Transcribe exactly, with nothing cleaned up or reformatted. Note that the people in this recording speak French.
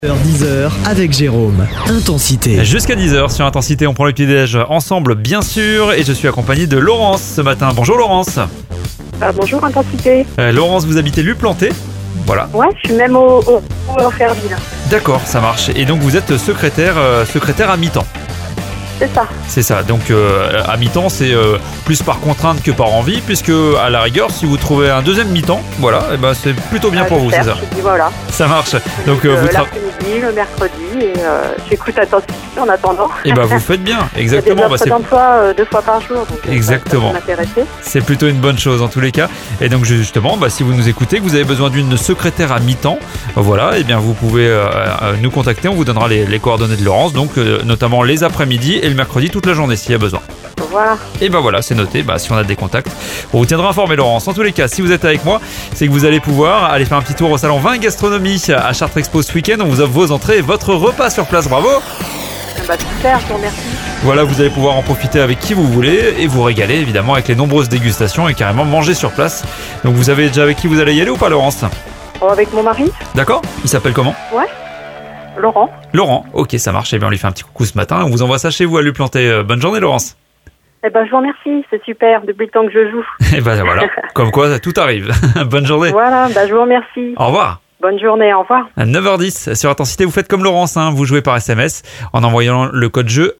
dix heures avec Jérôme. Intensité. Jusqu'à dix heures sur Intensité, on prend le petit-déj ensemble bien sûr et je suis accompagné de Laurence ce matin. Bonjour Laurence. Euh, bonjour Intensité. Euh, Laurence, vous habitez Luplanté. Voilà. Ouais, je suis même au, au, au Ferville. D'accord, ça marche. Et donc vous êtes secrétaire, euh, secrétaire à mi-temps. C'est ça. C'est ça, donc euh, à mi-temps c'est euh, plus par contrainte que par envie, puisque à la rigueur si vous trouvez un deuxième mi-temps, voilà, et ben c'est plutôt bien Euh, pour je vous, cherche, c'est ça. je dis voilà. Ça marche. Donc euh, Euh, vous tra- L'après-midi, le mercredi, et euh, j'écoute Intensité en attendant. et ben vous faites bien, Il y a exactement. des Bah, offres c'est d'emploi euh, deux fois par jour, donc euh, Exactement. ça, ça peut m'intéresser. C'est plutôt une bonne chose en tous les cas. Et donc justement, bah, si vous nous écoutez, que vous avez besoin d'une secrétaire à mi-temps, voilà, et bien vous pouvez euh, euh, nous contacter. On vous donnera les, les coordonnées de Laurence, donc euh, notamment les après-midi et le mercredi toute la journée s'il y a besoin. Voilà. Et ben voilà, c'est noté. Bah, si on a des contacts, on vous tiendra informé, Laurence. En tous les cas, si vous êtes avec moi, c'est que vous allez pouvoir aller faire un petit tour au salon Vin et Gastronomie à Chartres Expo ce week-end. On vous offre vos entrées et votre repas sur place. Bravo. Ah bah, super, je vous remercie. Voilà, vous allez pouvoir en profiter avec qui vous voulez et vous régaler évidemment avec les nombreuses dégustations et carrément manger sur place. Donc vous avez déjà avec qui vous allez y aller ou pas, Laurence? Oh, avec mon mari. D'accord. Il s'appelle comment? Ouais. Laurent. Laurent. Ok, ça marche. Et bien on lui fait un petit coucou ce matin. On vous envoie ça chez vous à Luplanté. Euh, Bonne journée, Laurence. Eh ben, je vous remercie, c'est super, depuis le temps que je joue. Et ben voilà. Comme quoi, tout arrive. Bonne journée. Voilà, bah, je vous remercie. Au revoir. Bonne journée, au revoir. À neuf heures dix sur Intensité, vous faites comme Laurence, hein, vous jouez par S M S en envoyant le code jeu